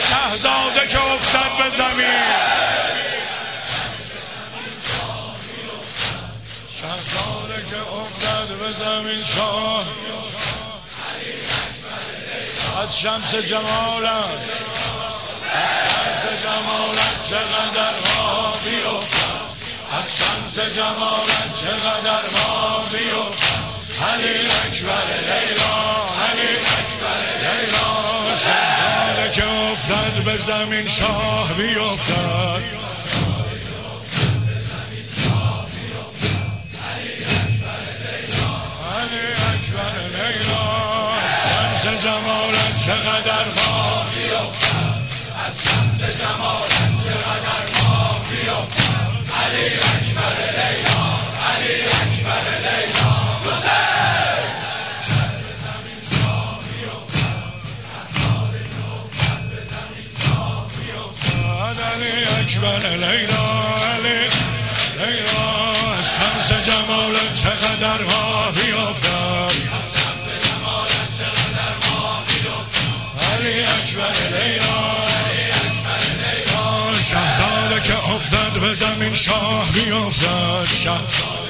شهزاده که افتاد به زمین، شهزاده که افتاد به زمین، شاه از شمس جمالت، از شمس جمالت چقدر ما بیفتد، از شمس جمالت چقدر ما بیفتد. علی اکبر لیلا، علی اکبر لیلا، شهزاده که افتاد به زمین شاه بیفتد. علی اکبر لیلا، شمس جمالت چقدر ما بیفتد، از شمس جمالت چقدر ما بیفتد. علی اکبر لیلا، علی اکبر لیلا، علی اکبر لیلا، علی لیلا، شمس جمالت چقدر ما بیفتد، علی اکبر لیلا، شهزاده که افتاد به زمین شاه بیفتد.